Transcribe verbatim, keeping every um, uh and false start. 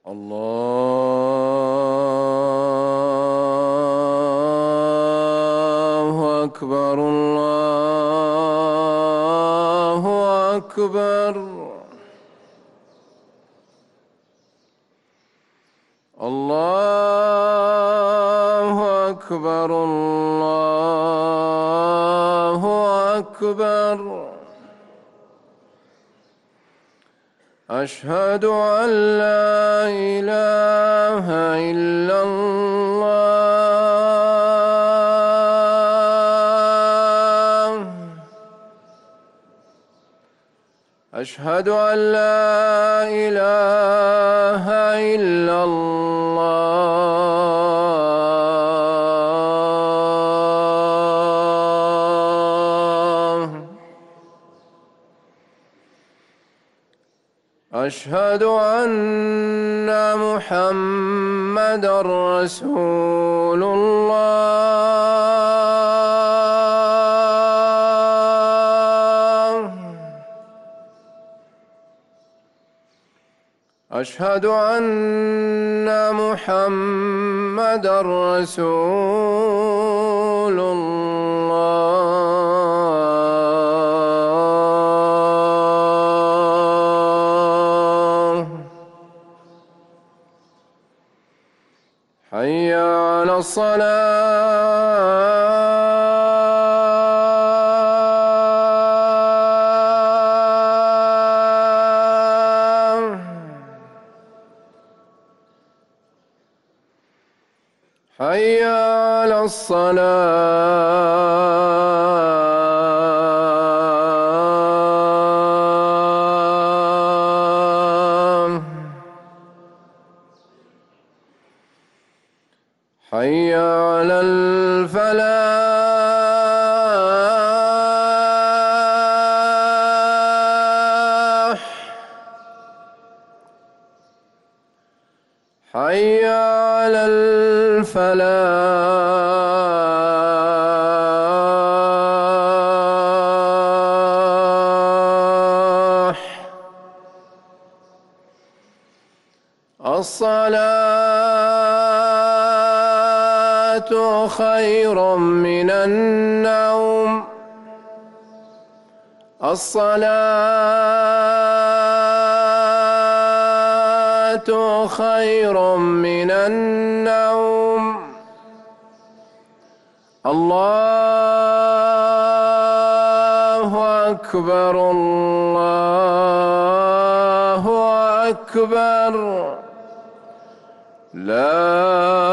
الله أكبر الله أكبر. الله أكبر الله أكبر. أشهد أن لا إله إلا الله. أشهد أن لا إله إلا الله. أشهد أن محمدًا رسول الله. أشهد أن محمدًا رسول الله. حي على الصلاة. حي على الصلاة. حي على الفلاح. حي على الفلاح. الصلاة خير من النوم. الصلاة خير من النوم. الله أكبر الله أكبر. لا